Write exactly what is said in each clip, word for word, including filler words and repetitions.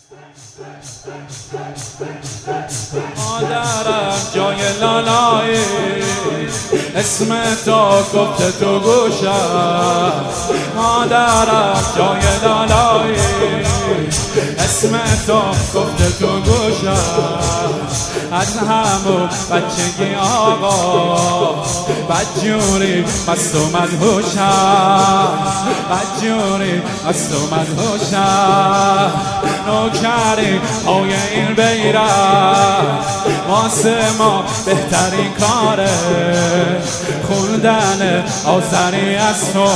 مادرم جای لالایی اسم تو گفته تو گوشم. مادرم جای لالایی اسم تو گفته تو گوشم. از همون بچگی آقا بدجوری مست و مدهوشم. بدجوری مست و مدهوشم. نوکری پای این بیرم واسه ما بهترین کاره. خوندن آذری از تو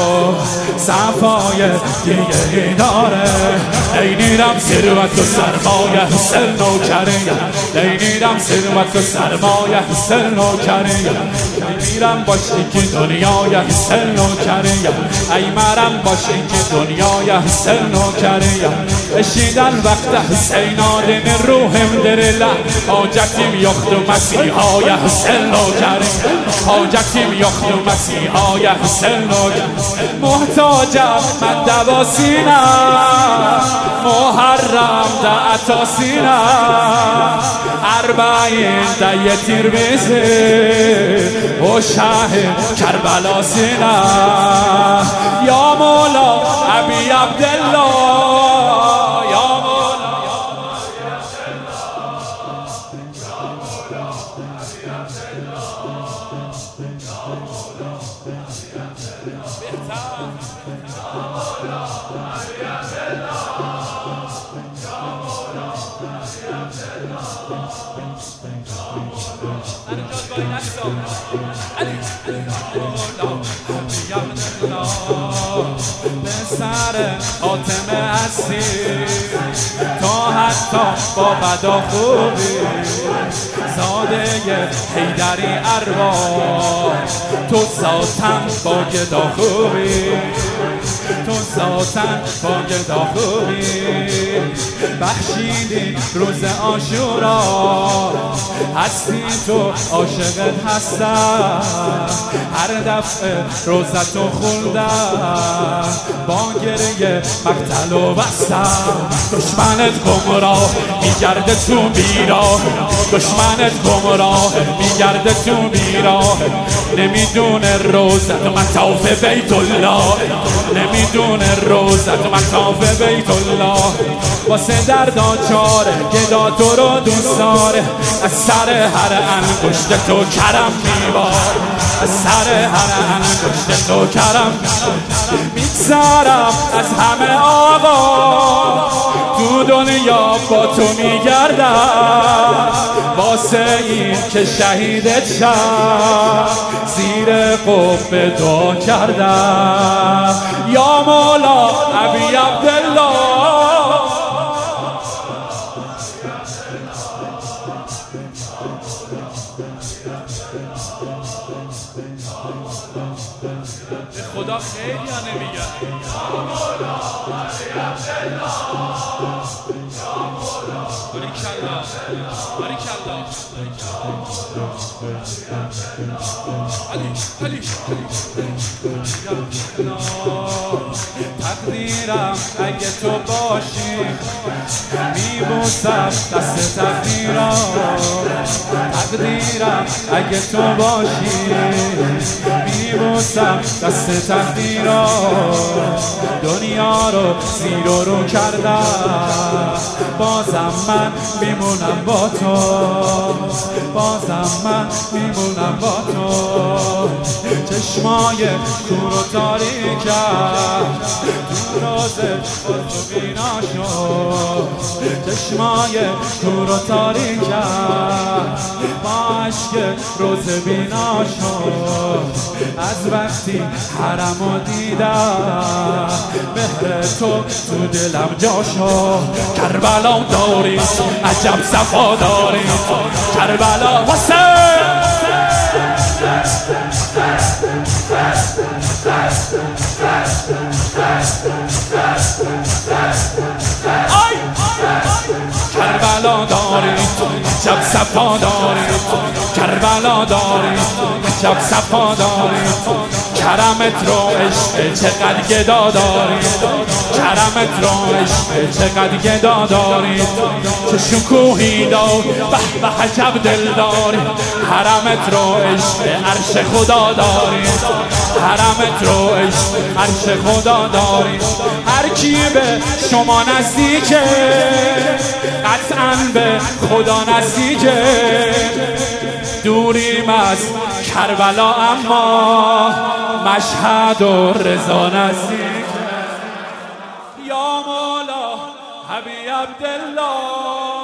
صفای دیگه داره. نیمیرم ثروت و سرمایه حسین نوکریم. نیمیرم ثروت و سرمایه حسین نوکریم. نیمیرم باشی که دنیای حسین نوکریم. ای مرم باشی که دنیای حسین نوکریم. اشیدن وقت حسین آدم روحم درله. حاجتیم یخت و مسیحای حسین نوکریم. حاجتیم یخت و مسیحای حسین نوکریم. محتاجم من دواسینم محرم ده اتاسینم. اربعین ده تیر بیزه و شاه کربلا سینم. یا مولا ابی عبدالله پسر حاتم اسیر تا حتی با بدا خوبی. زاده حیدری ارواح تو ذاتن با گدا خوبی. تو ذاتن با گدا خوبی. بخشیدی روز عاشورا هستی تو عاشقت هستم. هر دفعه روزتو خوندم با گریه مقتل و بستم. دشمنت گمراه میگرده تو بیراه. دشمنت گمراه میگرده تو بیراه. نمیدونه روزت مطاف بیت الله. نمیدونه روزت مطاف بیت الله. واسه درداچاره گدا تو رو دوست داره. از سر هر انگشت تو کرم میبار. از سر هر انگشت تو کرم میگذارم. از همه آقا تو دنیا با تو میگردم. واسه این که شهیدت شم زیر قبه دعا کردم. یا مولا ابی عبدالله خدا خیلی ها نمیگن. باریکالله باریکالله علی علی تقدیرم اگه تو باشی میبوسم دست تقدیرم. تقدیرم اگه تو باشی میبوسم دست تقدیرم. دنیا رو زیر و رو کردم بازم من میمونم با تو. بازم من میمونم با تو. چشمای کور و تاریکم تو روزه با تو بینا شد. چشمای کور و تاریکم با عشق روز بینا شد. از وقتی حرمو دیدم مهر تو تو دلم جا شد. کربلا داری عجب صفا داری. کربلا حسین کربلا داری عجب صفا داری. کربلا داری عجب صفا داری. کرمت رو عشق چقدر گدا دارید، کرمت رو عشق چقدر گدا دارید، چه شکوهی دار به به عجب دل دارید، حرمت رو عشق عرش خدا دارید، حرمت رو عشق عرش خدا دارید. هر کی به شما نزدیکه قطعاً به خدا نزدیکه، دوریم از کربلا اما مشهد و رضا نزدیکه. یا مولا حبیب عبدالله